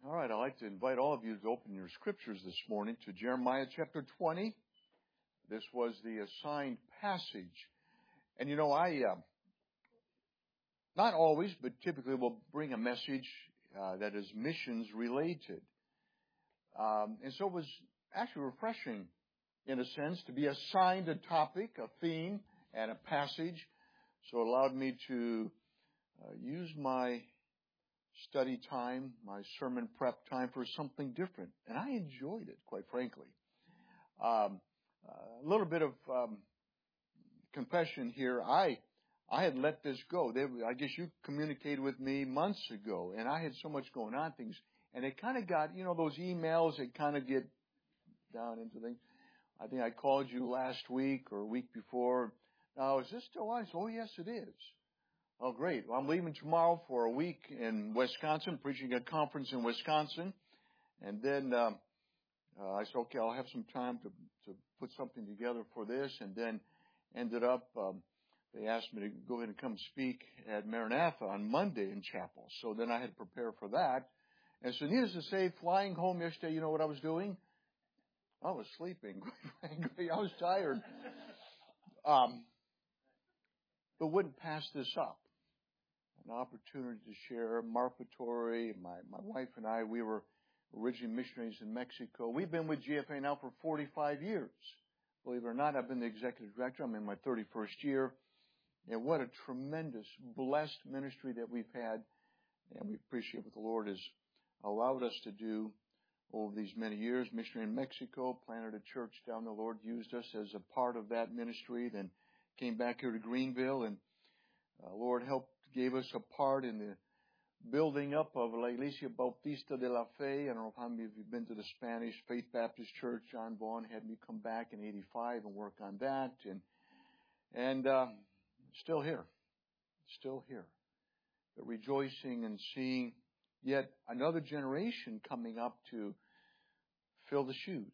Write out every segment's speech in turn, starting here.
All right, I'd like to invite all of you to open your scriptures this morning to Jeremiah chapter 20. This was the assigned passage. And not always, but typically will bring a message that is missions related. And so it was actually refreshing, in a sense, to be assigned a topic, a theme, and a passage. So it allowed me to use my study time, my sermon prep time for something different. And I enjoyed it, quite frankly. A little bit of confession here. I had let this go. I guess you communicated with me months ago, and I had so much going on, things. And it kind of got, those emails that kind of get down into things. I think I called you last week or a week before. Now, is this still on? Oh, yes, it is. Oh, great. Well, I'm leaving tomorrow for a week in Wisconsin, preaching at a conference in Wisconsin. And then I said, okay, I'll have some time to put something together for this. And then ended up, they asked me to go ahead and come speak at Maranatha on Monday in chapel. So then I had to prepare for that. And so needless to say, flying home yesterday, you know what I was doing? I was sleeping, quite frankly. I was tired. But wouldn't pass this up. An opportunity to share. Mark Vittori, my wife and I, we were originally missionaries in Mexico. We've been with GFA now for 45 years. Believe it or not, I've been the executive director. I'm in my 31st year. And what a tremendous, blessed ministry that we've had. And we appreciate what the Lord has allowed us to do over these many years. Missionary in Mexico, planted a church down. The Lord used us as a part of that ministry. Then came back here to Greenville, and Lord gave us a part in the building up of La Iglesia Bautista de la Fe. I don't know how many of you have been to the Spanish Faith Baptist Church. John Vaughn had me come back in '85 and work on that, and still here, but rejoicing and seeing yet another generation coming up to fill the shoes.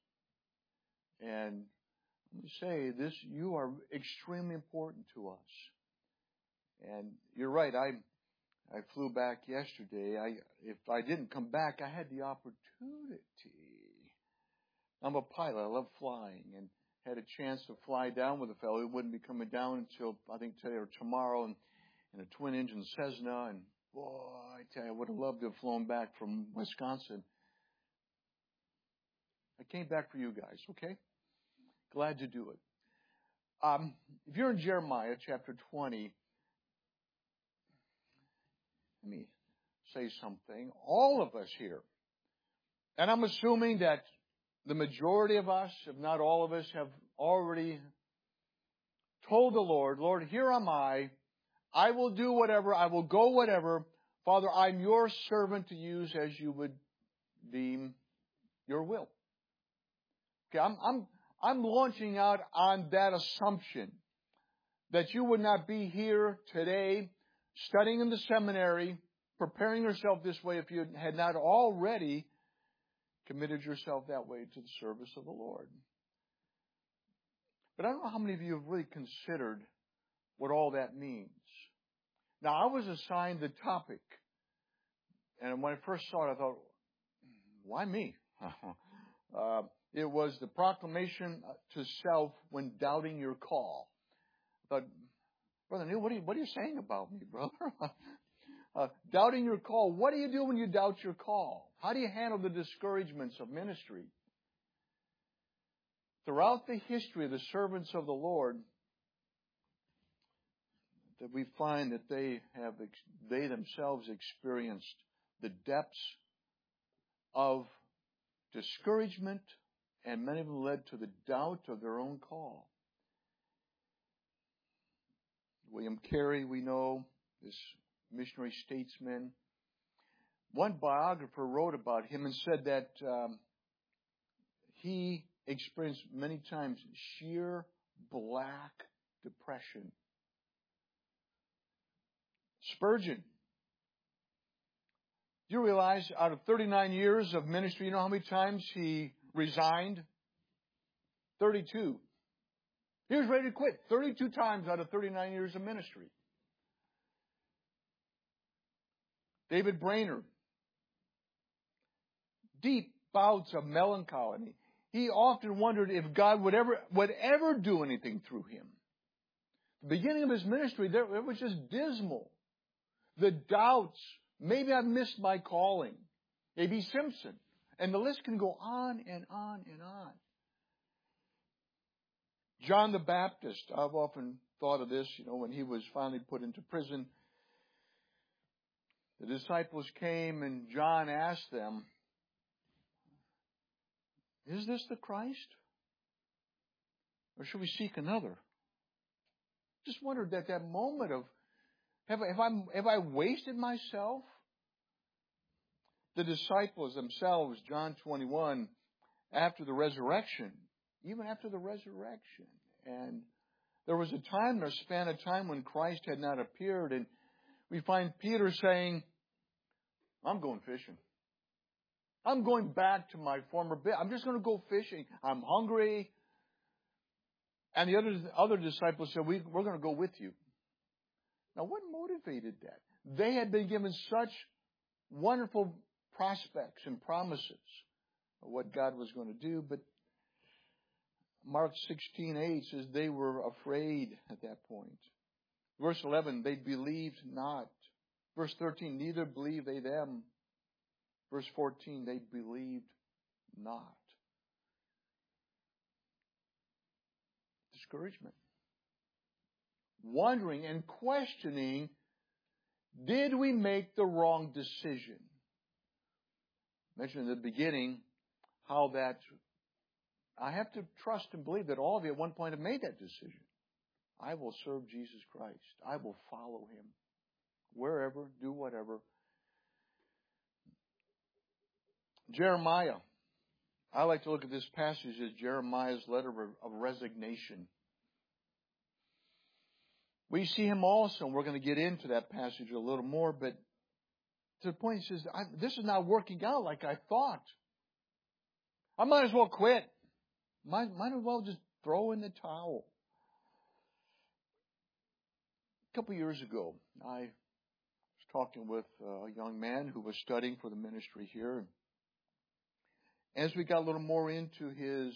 And let me say this: you are extremely important to us. And you're right. I flew back yesterday. If I didn't come back, I had the opportunity. I'm a pilot. I love flying, and had a chance to fly down with a fellow who wouldn't be coming down until I think today or tomorrow, in a twin-engine Cessna. And boy, I tell you, I would have loved to have flown back from Wisconsin. I came back for you guys. Okay, glad to do it. If you're in Jeremiah chapter 20. Let me say something. All of us here, and I'm assuming that the majority of us, if not all of us, have already told the Lord, Lord, here am I. I will do whatever. I will go whatever. Father, I'm your servant to use as you would deem your will. Okay, I'm launching out on that assumption that you would not be here today studying in the seminary, preparing yourself this way if you had not already committed yourself that way to the service of the Lord. But I don't know how many of you have really considered what all that means. Now, I was assigned the topic, and when I first saw it, I thought, why me? It was the proclamation to self when doubting your call. I thought, Brother Neil, what are you saying about me, brother? Doubting your call. What do you do when you doubt your call? How do you handle the discouragements of ministry? Throughout the history of the servants of the Lord, that we find that they themselves experienced the depths of discouragement, and many of them led to the doubt of their own call. William Carey, we know, this missionary statesman. One biographer wrote about him and said that he experienced many times sheer black depression. Spurgeon. Do you realize out of 39 years of ministry, you know how many times he resigned? 32. He was ready to quit 32 times out of 39 years of ministry. David Brainerd. deep bouts of melancholy. He often wondered if God would ever do anything through him. The beginning of his ministry, it was just dismal. The doubts, maybe I missed my calling. A.B. Simpson. And the list can go on and on and on. John the Baptist, I've often thought of this, when he was finally put into prison. The disciples came and John asked them, "Is this the Christ? Or should we seek another?" Just wondered at that moment of, have I wasted myself? The disciples themselves, John 21, after the resurrection, even after the resurrection. And there was a span of time when Christ had not appeared. And we find Peter saying, "I'm going fishing. I'm going back to my former bit. I'm just going to go fishing. I'm hungry." And the other disciples said, "We're going to go with you." Now, what motivated that? They had been given such wonderful prospects and promises of what God was going to do, but Mark 16:8 says they were afraid at that point. Verse 11, they believed not. Verse 13, neither believed they them. Verse 14, they believed not. Discouragement. Wondering and questioning, did we make the wrong decision? I mentioned in the beginning how that I have to trust and believe that all of you at one point have made that decision. I will serve Jesus Christ. I will follow him. Wherever, do whatever. Jeremiah. I like to look at this passage as Jeremiah's letter of resignation. We see him also, and we're going to get into that passage a little more, but to the point he says, this is not working out like I thought. I might as well quit. Might as well just throw in the towel. A couple years ago, I was talking with a young man who was studying for the ministry here. As we got a little more into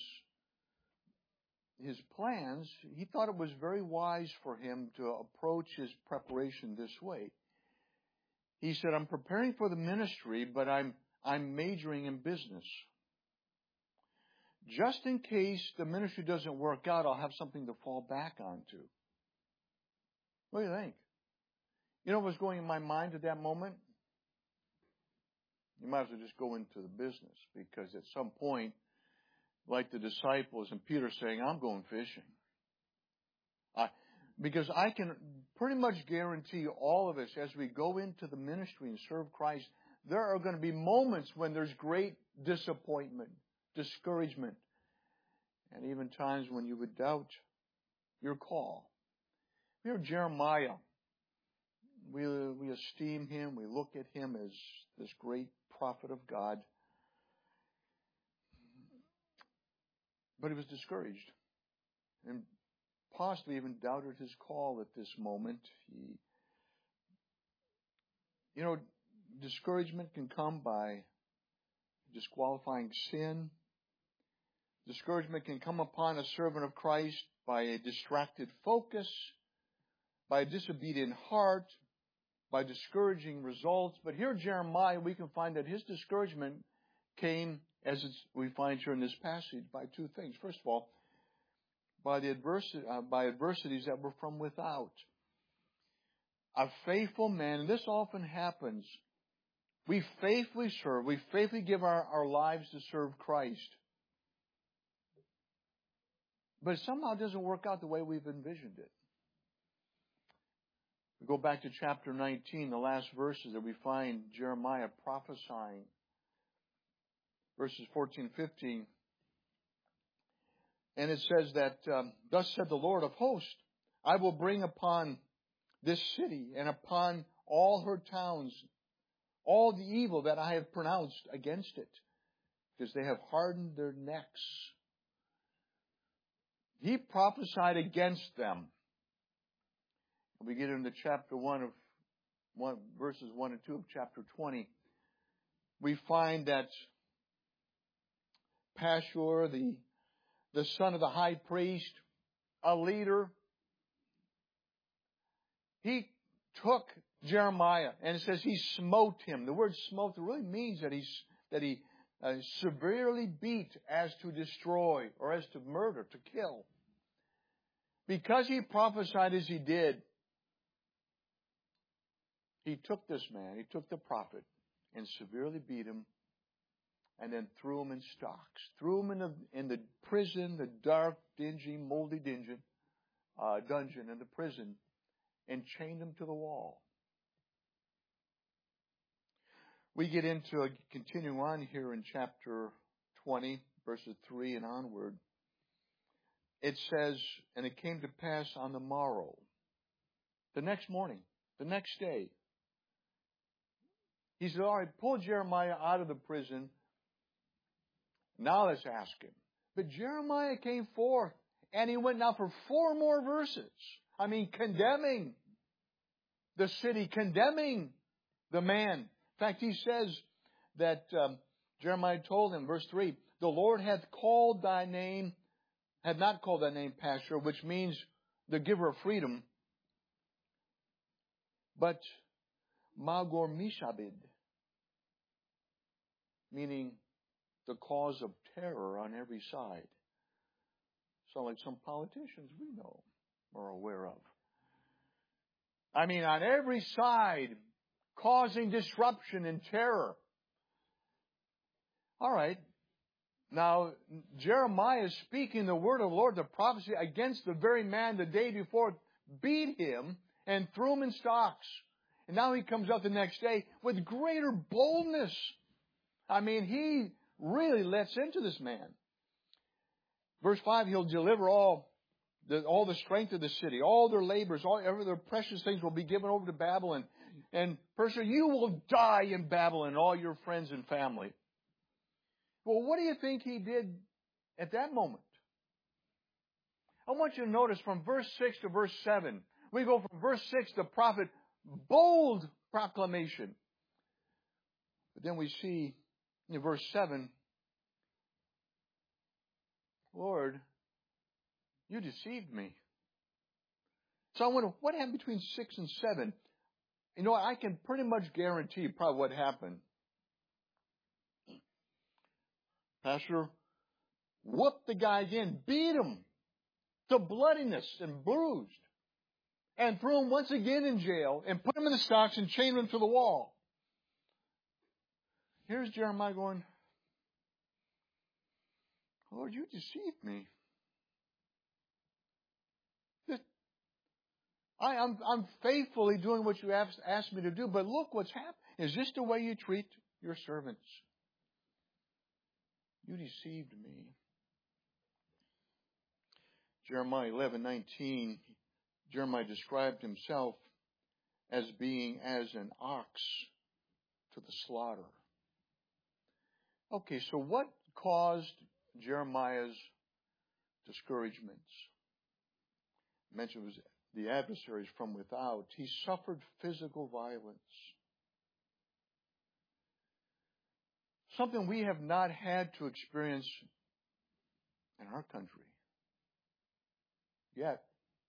his plans, he thought it was very wise for him to approach his preparation this way. He said, "I'm preparing for the ministry, but I'm majoring in business. Just in case the ministry doesn't work out, I'll have something to fall back onto." What do you think? You know what was going in my mind at that moment? You might as well just go into the business, because at some point, like the disciples and Peter saying, "I'm going fishing." Because I can pretty much guarantee all of us, as we go into the ministry and serve Christ, there are going to be moments when there's great disappointment, discouragement, and even times when you would doubt your call. Here, Jeremiah, we esteem him, we look at him as this great prophet of God. But he was discouraged and possibly even doubted his call at this moment. Discouragement can come by disqualifying sin. Discouragement can come upon a servant of Christ by a distracted focus, by a disobedient heart, by discouraging results. But here, Jeremiah, we can find that his discouragement came, as we find here in this passage, by two things. First of all, by adversities that were from without. A faithful man, and this often happens, we faithfully serve, we faithfully give our lives to serve Christ. But it somehow doesn't work out the way we've envisioned it. We go back to chapter 19, the last verses that we find Jeremiah prophesying. Verses 14, 15. And it says that, "Thus said the Lord of hosts, I will bring upon this city and upon all her towns all the evil that I have pronounced against it, because they have hardened their necks." He prophesied against them. We get into chapter 1 verses 1 and 2 of chapter 20. We find that Pashur, the son of the high priest, a leader, he took Jeremiah, and it says he smote him. The word smote really means that he severely beat as to destroy or as to murder, to kill. Because he prophesied as he did, he took this man, he took the prophet, and severely beat him, and then threw him in stocks. Threw him in the prison, the dark, dingy, moldy dungeon in the prison, and chained him to the wall. We get into continuing on here in chapter 20, verses 3 and onward. It says, and it came to pass on the morrow, the next morning, the next day. He said, all right, pull Jeremiah out of the prison. Now let's ask him. But Jeremiah came forth, and he went now for 4 more verses. Condemning the city, condemning the man. In fact, he says that Jeremiah told him, verse 3, the Lord hath called thy name, had not called thy name Pashur, which means the giver of freedom, but Magor Mishabed, meaning the cause of terror on every side. So like some politicians we know or are aware of. On every side, causing disruption and terror. All right. Now, Jeremiah is speaking the word of the Lord, the prophecy, against the very man the day before beat him and threw him in stocks. And now he comes out the next day with greater boldness. He really lets into this man. Verse 5, he'll deliver all the strength of the city, all their labors, all their precious things will be given over to Babylon. And Persia, you will die in Babylon, all your friends and family. Well, what do you think he did at that moment? I want you to notice from verse 6 to verse 7. We go from verse 6, the prophet, bold proclamation. But then we see in verse 7, Lord, you deceived me. So I wonder, what happened between 6 and 7? I can pretty much guarantee probably what happened. Pashur whooped the guy again, beat him to bloodiness and bruised, and threw him once again in jail, and put him in the stocks and chained him to the wall. Here's Jeremiah going, Lord, you deceived me. I'm faithfully doing what you asked me to do, but look what's happened. Is this the way you treat your servants? You deceived me. Jeremiah 11:19, Jeremiah described himself as being as an ox to the slaughter. Okay, so what caused Jeremiah's discouragements? I mentioned it was the adversaries from without. He suffered physical violence. Something we have not had to experience in our country yet.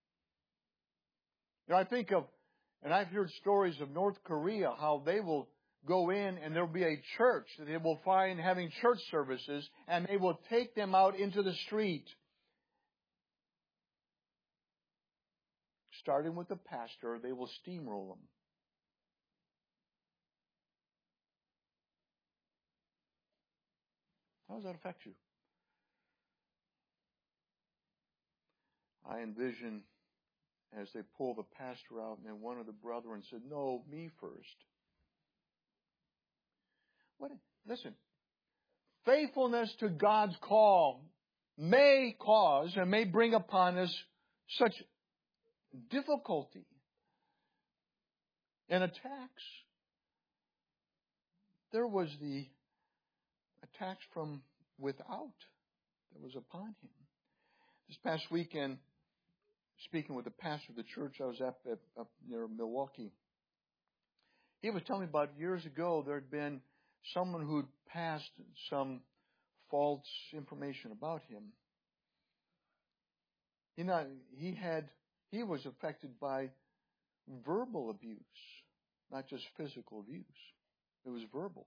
I think of, and I've heard stories of North Korea, how they will go in and there'll be a church that they will find having church services, and they will take them out into the street. Starting with the pastor, they will steamroll them. How does that affect you? I envision as they pull the pastor out, and then one of the brethren said, no, me first. Listen, faithfulness to God's call may cause and may bring upon us such difficulty and attacks. There was the attacks from without that was upon him. This past weekend, speaking with the pastor of the church I was at up near Milwaukee, he was telling me about years ago there had been someone who'd passed some false information about him. He was affected by verbal abuse, not just physical abuse. It was verbal.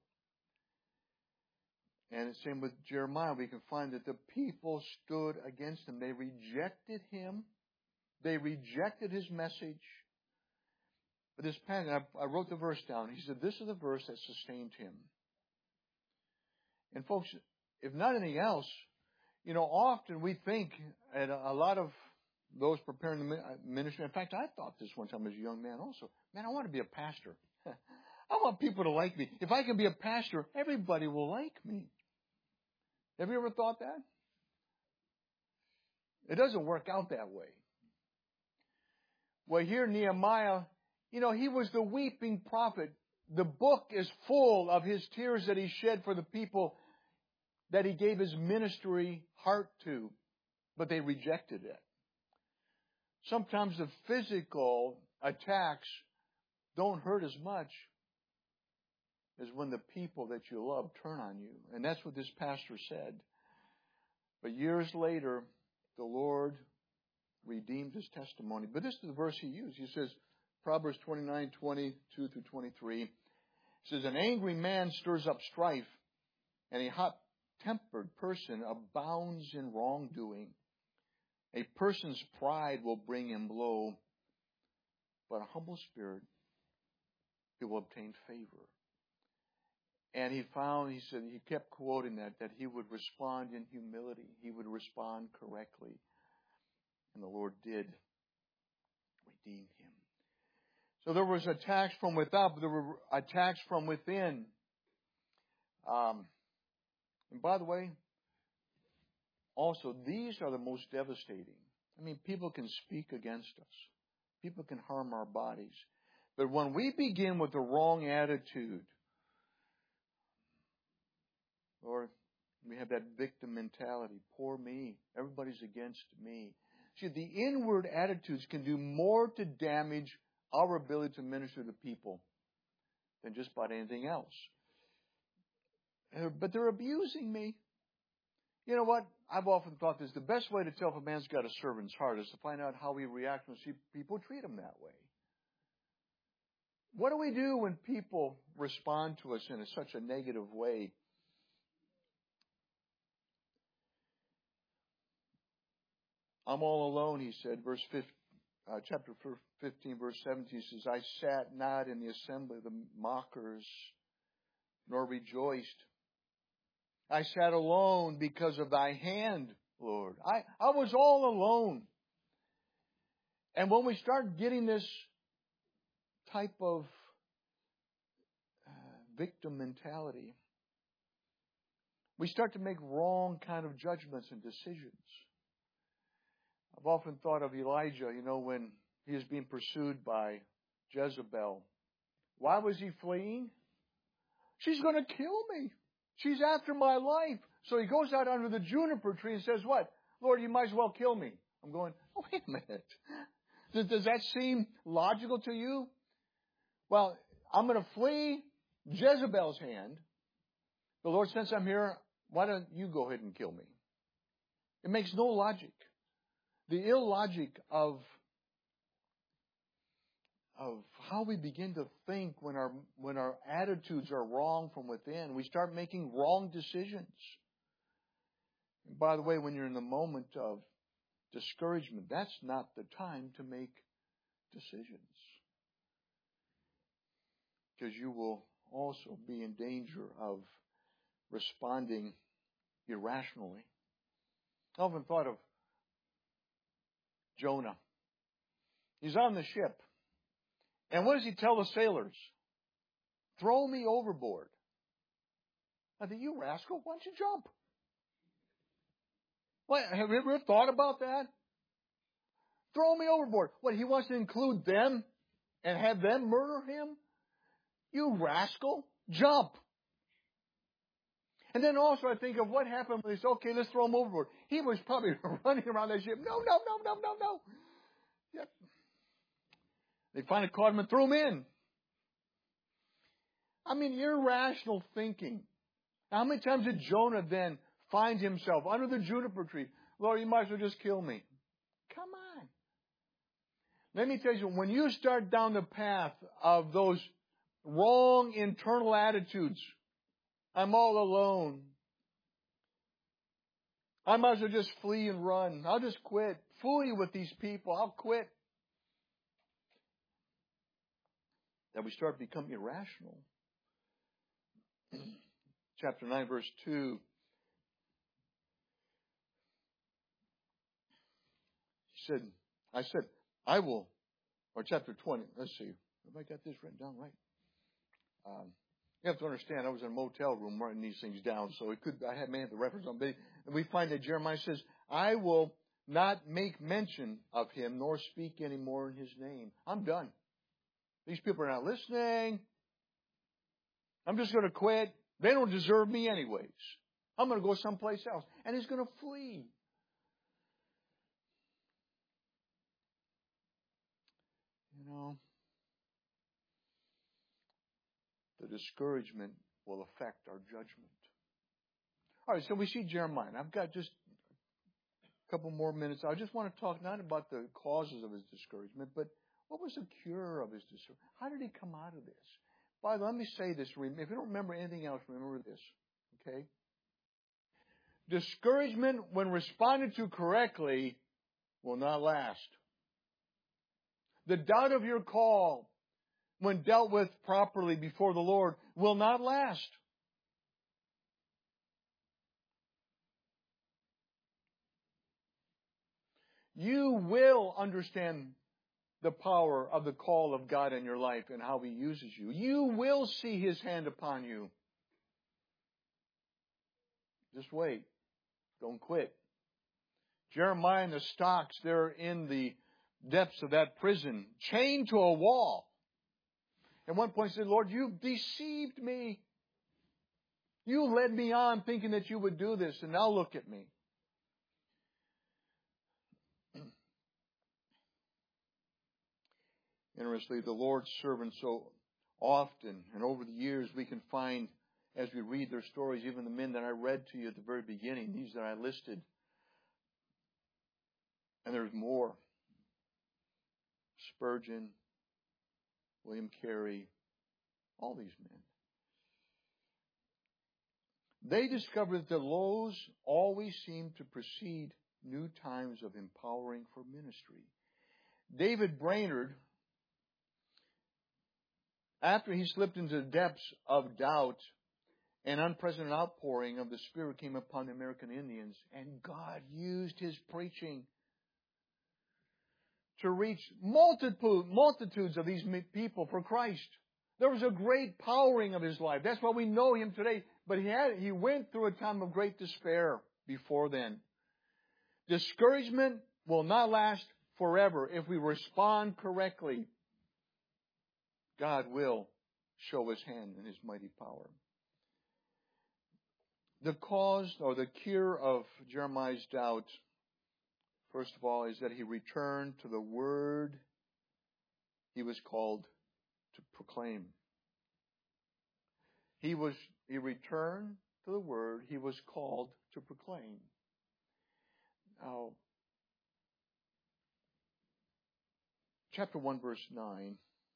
And the same with Jeremiah. We can find that the people stood against him. They rejected him. They rejected his message. But this passage, I wrote the verse down. He said, this is the verse that sustained him. And folks, if not anything else, often we think, and a lot of those preparing the ministry, in fact, I thought this one time as a young man also, man, I want to be a pastor. I want people to like me. If I can be a pastor, everybody will like me. Have you ever thought that? It doesn't work out that way. Well, here Nehemiah, he was the weeping prophet. The book is full of his tears that he shed for the people that he gave his ministry heart to, but they rejected it. Sometimes the physical attacks don't hurt as much as when the people that you love turn on you. And that's what this pastor said. But years later, the Lord redeemed his testimony. But this is the verse he used. He says, Proverbs 29:22 through 23. It says, an angry man stirs up strife, and a hot-tempered person abounds in wrongdoing. A person's pride will bring him low, but a humble spirit, he will obtain favor. And he said, he kept quoting that he would respond in humility. He would respond correctly. And the Lord did redeem him. So there was attacks from without, but there were attacks from within. And by the way, also, these are the most devastating. I mean, people can speak against us. People can harm our bodies. But when we begin with the wrong attitude, or we have that victim mentality, poor me, everybody's against me. See, the inward attitudes can do more to damage our ability to minister to people than just about anything else. But they're abusing me. You know what? I've often thought this. The best way to tell if a man's got a servant's heart is to find out how he reacts when people treat him that way. What do we do when people respond to us in such a negative way? I'm all alone, he said, chapter 15, verse 17, he says, I sat not in the assembly of the mockers, nor rejoiced. I sat alone because of thy hand, Lord. I was all alone. And when we start getting this type of victim mentality, we start to make wrong kind of judgments and decisions. I've often thought of Elijah, when he was being pursued by Jezebel. Why was he fleeing? She's going to kill me. She's after my life. So he goes out under the juniper tree and says, what? Lord, you might as well kill me. I'm going, oh, wait a minute. Does that seem logical to you? Well, I'm going to flee Jezebel's hand. The Lord, since I'm here, why don't you go ahead and kill me? It makes no logic. The illogic of how we begin to think when our attitudes are wrong from within, we start making wrong decisions. And by the way, when you're in the moment of discouragement, that's not the time to make decisions, because you will also be in danger of responding irrationally. I often thought of Jonah. He's on the ship. And what does he tell the sailors? Throw me overboard. I think, you rascal, why don't you jump? What, have you ever thought about that? Throw me overboard. What, he wants to include them and have them murder him? You rascal, jump. And then also I think of what happened when they said, okay, let's throw him overboard. He was probably running around that ship. No. Yep. They finally caught him and threw him in. I mean, irrational thinking. How many times did Jonah then finds himself under the juniper tree. Lord, you might as well just kill me. Come on. Let me tell you, when you start down the path of those wrong internal attitudes, I'm all alone. I might as well just flee and run. I'll just quit. Fooling with these people. I'll quit. That we start becoming irrational. Chapter 9, verse 2. I said, I will, or chapter 20, let's see, have I got this written down right? You have to understand, I was in a motel room writing these things down, so I may have the reference on, but we find that Jeremiah says, I will not make mention of him, nor speak any more in his name. I'm done. These people are not listening. I'm just going to quit. They don't deserve me anyways. I'm going to go someplace else. And he's going to flee. You know, the discouragement will affect our judgment. All right, so we see Jeremiah. And I've got just a couple more minutes. I just want to talk not about the causes of his discouragement, but what was the cure of his discouragement? How did he come out of this? By the way, let me say this. If you don't remember anything else, remember this. Okay? Discouragement, when responded to correctly, will not last. The doubt of your call, when dealt with properly before the Lord, will not last. You will understand the power of the call of God in your life and how He uses you. You will see His hand upon you. Just wait. Don't quit. Jeremiah and the stocks, they're in the depths of that prison, chained to a wall. At one point he said, Lord, you deceived me. You led me on thinking that you would do this, and now look at me. Interestingly, the Lord's servants so often, and over the years, we can find, as we read their stories, even the men that I read to you at the very beginning, these that I listed, and there's more. Spurgeon, William Carey, all these men. They discovered that the lows always seem to precede new times of empowering for ministry. David Brainerd, after he slipped into the depths of doubt, an unprecedented outpouring of the Spirit came upon the American Indians, and God used his preaching to reach multitudes of these people for Christ. There was a great powering of his life. That's why we know him today. But he went through a time of great despair before then. Discouragement will not last forever if we respond correctly. God will show His hand and His mighty power. The cause or the cure of Jeremiah's doubt, first of all, is that he returned to the word he was called to proclaim. He returned to the word he was called to proclaim. Now, chapter 1, verse 9,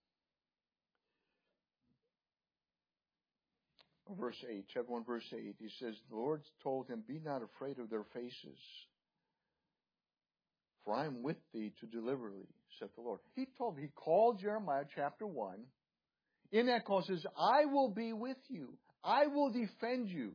or verse 8, chapter 1, verse 8, he says, the Lord told him, be not afraid of their faces, for I am with thee to deliver thee, saith the Lord. He called Jeremiah, chapter 1. In that call says, I will be with you. I will defend you.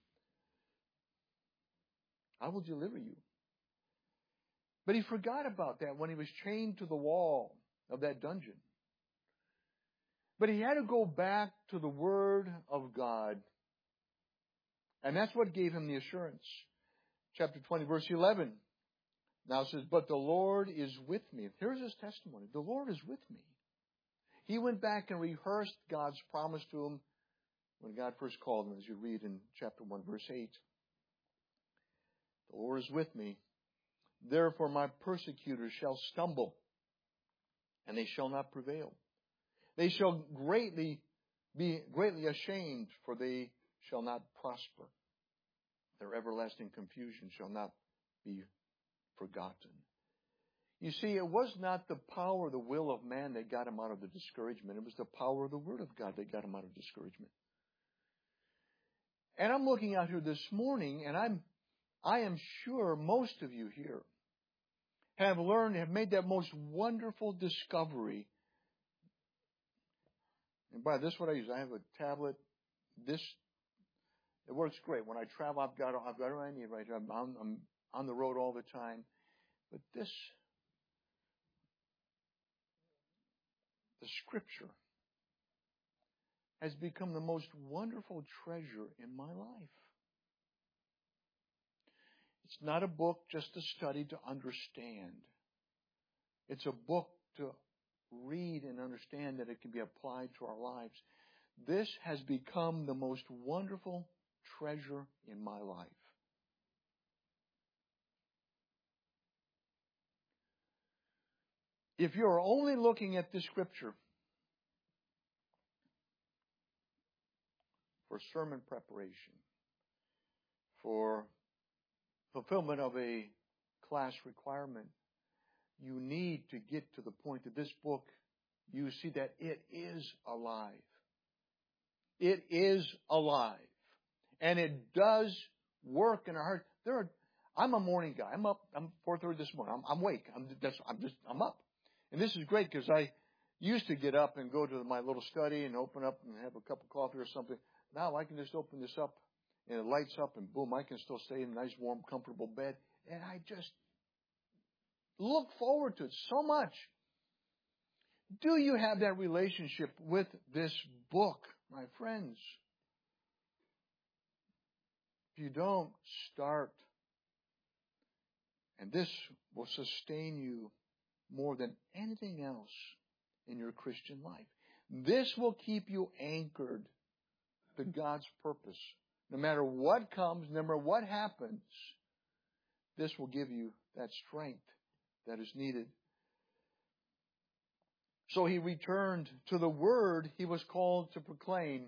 I will deliver you. But he forgot about that when he was chained to the wall of that dungeon. But he had to go back to the Word of God. And that's what gave him the assurance. Chapter 20, verse 11. Now it says, but the Lord is with me. Here's his testimony. The Lord is with me. He went back and rehearsed God's promise to him when God first called him, as you read in chapter 1, verse 8. The Lord is with me. Therefore my persecutors shall stumble, and they shall not prevail. They shall be greatly ashamed, for they shall not prosper. Their everlasting confusion shall not be forgotten. You see, it was not the power, the will of man that got him out of the discouragement. It was the power of the Word of God that got him out of discouragement. And I'm looking out here this morning, and I am sure most of you here have made that most wonderful discovery. And by this, what I use, I have a tablet. It works great. When I travel, I've got what I need right here. I'm on the road all the time. But the Scripture has become the most wonderful treasure in my life. It's not a book just to study to understand. It's a book to read and understand that it can be applied to our lives. This has become the most wonderful treasure in my life. If you're only looking at this Scripture for sermon preparation, for fulfillment of a class requirement, you need to get to the point that this book, you see that it is alive. It is alive. And it does work in our heart. I'm a morning guy. I'm up. I'm 4:30 this morning. I'm awake. I'm up. And this is great because I used to get up and go to my little study and open up and have a cup of coffee or something. Now I can just open this up and it lights up and boom, I can still stay in a nice, warm, comfortable bed. And I just look forward to it so much. Do you have that relationship with this book, my friends? If you don't, start. And this will sustain you more than anything else in your Christian life. This will keep you anchored to God's purpose. No matter what comes, no matter what happens, this will give you that strength that is needed. So he returned to the word he was called to proclaim,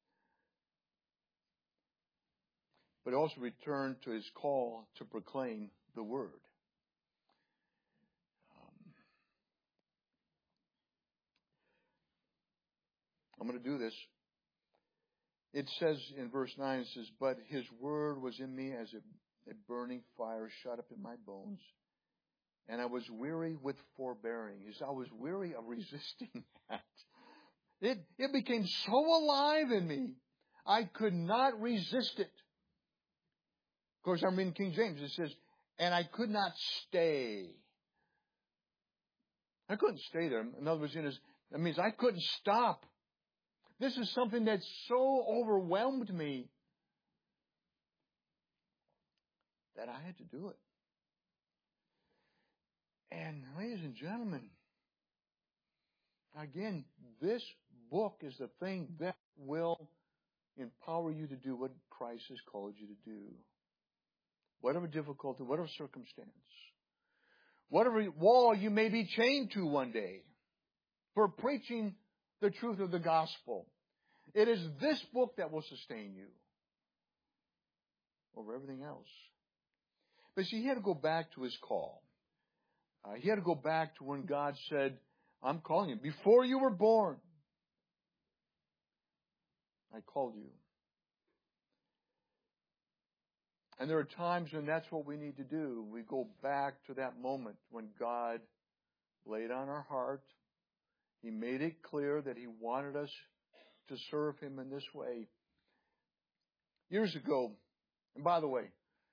but also returned to his call to proclaim the word. I'm going to do this. It says in verse 9, it says, but his word was in me as a burning fire shut up in my bones. And I was weary with forbearing. He said, I was weary of resisting that. It became so alive in me. I could not resist it. Of course, I'm in King James. It says, and I could not stay. I couldn't stay there. In other words, that means I couldn't stop. This is something that so overwhelmed me that I had to do it. And ladies and gentlemen, again, this book is the thing that will empower you to do what Christ has called you to do. Whatever difficulty, whatever circumstance, whatever wall you may be chained to one day for preaching the truth of the gospel. It is this book that will sustain you over everything else. But see, he had to go back to his call. He had to go back to when God said, I'm calling you. Before you were born, I called you. And there are times when that's what we need to do. We go back to that moment when God laid on our heart. He made it clear that He wanted us to serve Him in this way. Years ago, and by the way,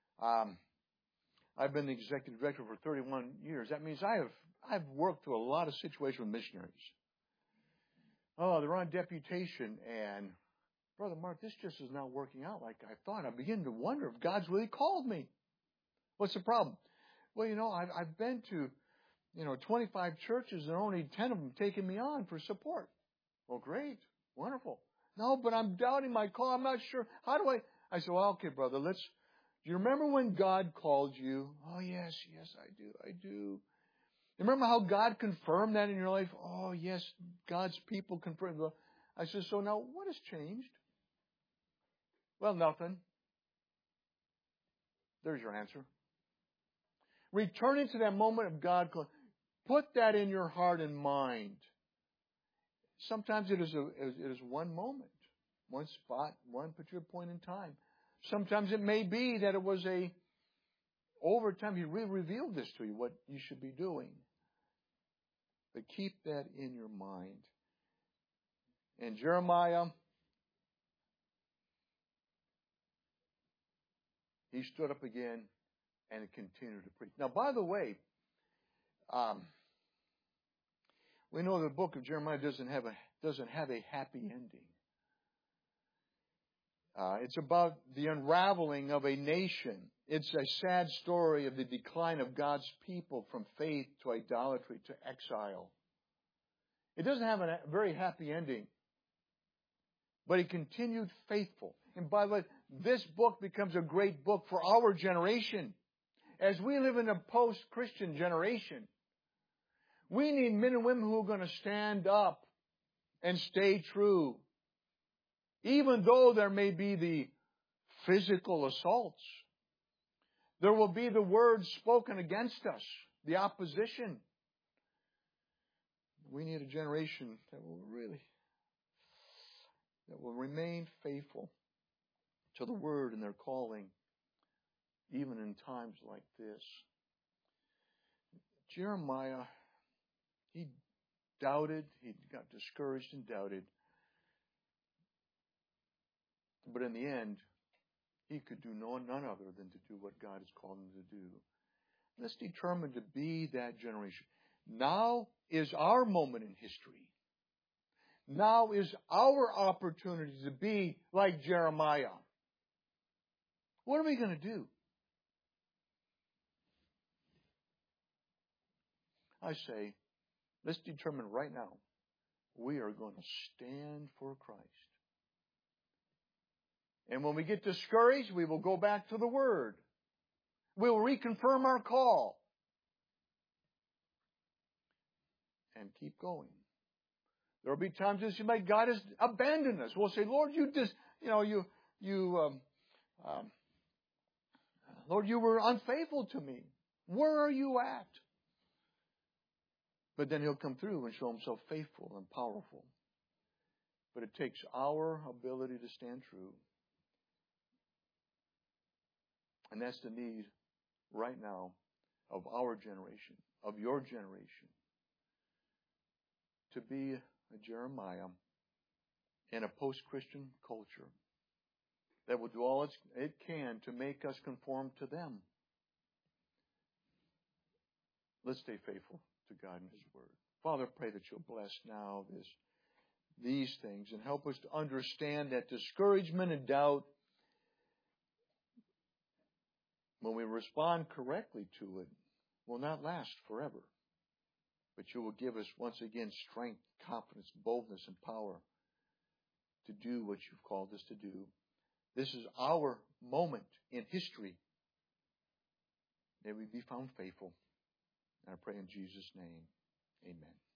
I've been the executive director for 31 years. That means I've worked through a lot of situations with missionaries. Oh, they're on deputation, and Brother Mark, this just is not working out like I thought. I begin to wonder if God's really called me. What's the problem? Well, I've been to 25 churches, and only 10 of them taking me on for support. Well, great. Wonderful. No, but I'm doubting my call. I'm not sure. How do I? I said, well, okay, brother, do you remember when God called you? Oh, yes, I do. You remember how God confirmed that in your life? Oh, yes, God's people confirmed. I said, so now what has changed? Well, nothing. There's your answer. Returning to that moment of God. Put that in your heart and mind. Sometimes it is one moment, one spot, one particular point in time. Sometimes it may be that it was over time He revealed this to you, what you should be doing. But keep that in your mind. And Jeremiah, he stood up again and continued to preach. Now, by the way, we know the book of Jeremiah doesn't have a happy ending. It's about the unraveling of a nation. It's a sad story of the decline of God's people from faith to idolatry to exile. It doesn't have a very happy ending. But He continued faithful. And by the way, this book becomes a great book for our generation. As we live in a post-Christian generation, we need men and women who are going to stand up and stay true. Even though there may be the physical assaults, there will be the words spoken against us, the opposition. We need a generation that will remain faithful to the Word and their calling, even in times like this. Jeremiah, he doubted, he got discouraged and doubted. But in the end, he could do none other than to do what God has called him to do. Let's determine to be that generation. Now is our moment in history. Now is our opportunity to be like Jeremiah. What are we going to do? I say, let's determine right now, we are going to stand for Christ. And when we get discouraged, we will go back to the Word. We will reconfirm our call. And keep going. There will be times as God has abandoned us. We'll say, Lord, Lord, you were unfaithful to me. Where are you at? But then He'll come through and show Himself faithful and powerful. But it takes our ability to stand true. And that's the need right now of our generation, of your generation, to be a Jeremiah in a post-Christian culture that will do all it can to make us conform to them. Let's stay faithful to God and His Word. Father, I pray that You'll bless now these things and help us to understand that discouragement and doubt, when we respond correctly to it, will not last forever. But You will give us, once again, strength, confidence, boldness, and power to do what You've called us to do. This is our moment in history. May we be found faithful. And I pray in Jesus' name, amen.